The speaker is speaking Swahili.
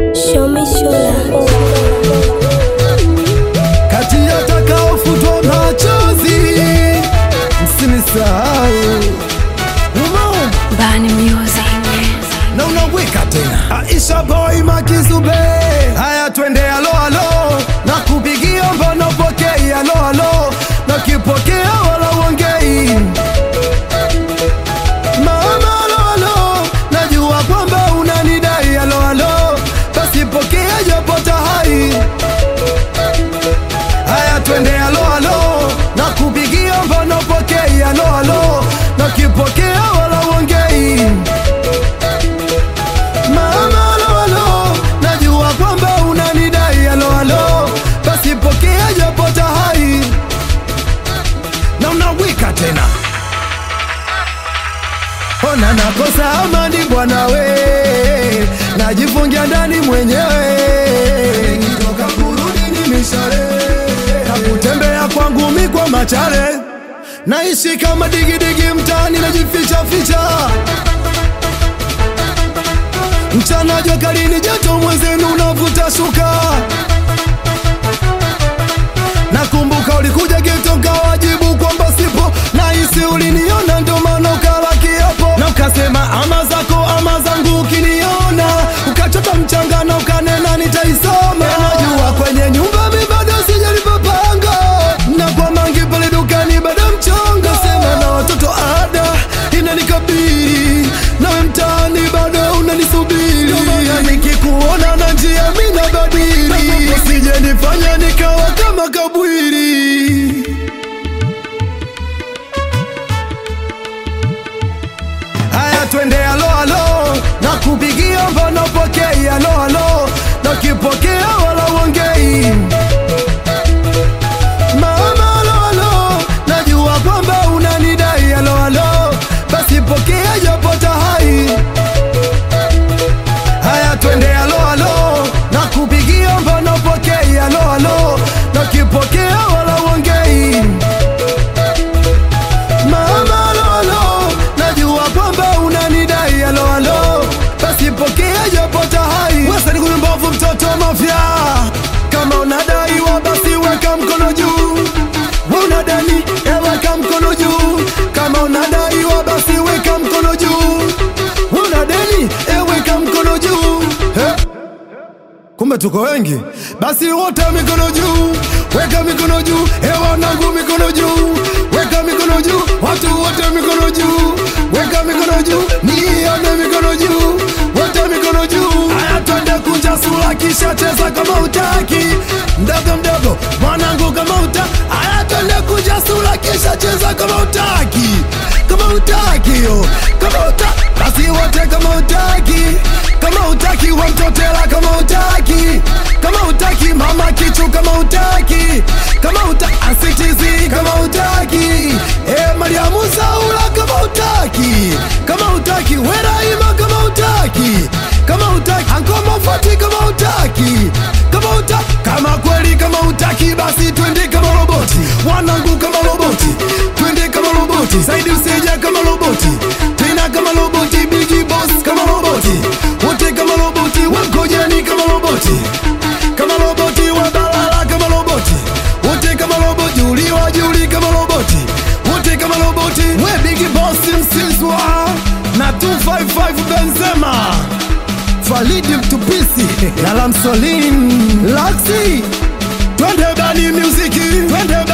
Show me shola. Kati ya takaofutwa machozi msinisahau. Bani music. Na unaweka tena Aisha boy Makizube. Haya twende alo alo, na kupigia mbona pokei alo alo, na kipokea wala uongei. Mama alo alo, najua kwamba unanidai alo alo, basi pokea japo tahai. Haya twende alo alo, na kupigia mbona pokei alo alo, na kipokea wala uongei. Mama alo alo, najua kwamba unanidai alo alo, basi pokea japo tahai. Na unawika tena ona nakosa amani bwana we, najifungia ndani mwenyewe. Nikitoka kurudi ni mishale, nakutembea kwangu mi kwa machale. Naishi kama digidigi mtaani najificha ficha. Mchana jua kali ni joto mwenzenu unavuta shuka. Nakumbuka ulikuja geto kawajibu kwamba sipo, nahisi uliniona ndo maana ukala kiapo. Na ukasema ama zako ama zangu ukiniona, ukachota mchanga na ukanena nitaisoma. Najua kwenye nyumba mi bado sijalipopanga, na kwa mangi pale dukani bado mchonga. Sema na watoto ada inanikabili, nawe mtaani bado unanisubiri. Nikikuona na njia mina badili, usije nifanya nikawa kama kabwiri. Haya twende alo alo, na kupigia mbona pokei alo alo, na kipokea wala uongei. Mama alo alo, najua kwamba unanidai alo alo, basi pokea japo tahai. Haya twende alo alo, na kupigia mbona pokei alo alo, na kipokea wala uongei. Mama alo alo, najua kwamba unanidai alo alo, basi pokea japo tahai. Wesa ni kumbavu mtoto mafia, kama unadaiwa basi weka mkono juu. Unadani weka mkono juu, kama unadaiwa basi weka mkono juu. Unadani weka mkono juu. Kumbe tuko wengi, basi wote mikono juu, weka mikono juu. Wanangu mikono juu, weka mikono juu. Watu wote mikono juu, weka mikono juu. Nione mikono juu, wote mikono juu. Haya twende kunja sura kisha cheza kama utaki. Mdogo mdogo mwanangu kama uta. Haya twende kunja sura kisha cheza kama utaki. Kama utaki yo, kama utaki. Basi wote kama utaki. Kama utaki wa mtotela kama utaki. Kama utaki mama kichu kama utaki. Kama utaki asitizi kama utaki. Mariamu Saula kama utaki. Kama utaki Weraima kama utaki. Kama utaki Ankoma Fati kama utaki. Kama utaki kama kweli kama utaki, basi twende kama roboti. Wanangu kama roboti, twende kama roboti. Saidi usija kama roboti, tena kama roboti. Bigi boss kama roboti, wote kama roboti. Wakojani kama roboti, kama roboti. Wabalala kama roboti, wote kama roboti. Uliwa juli kama roboti, wote kama roboti. We bigi boss msizwa na 255 Benzema, Falidi Mtupisi na Lamsolin Laxi. Twende Bani music, twende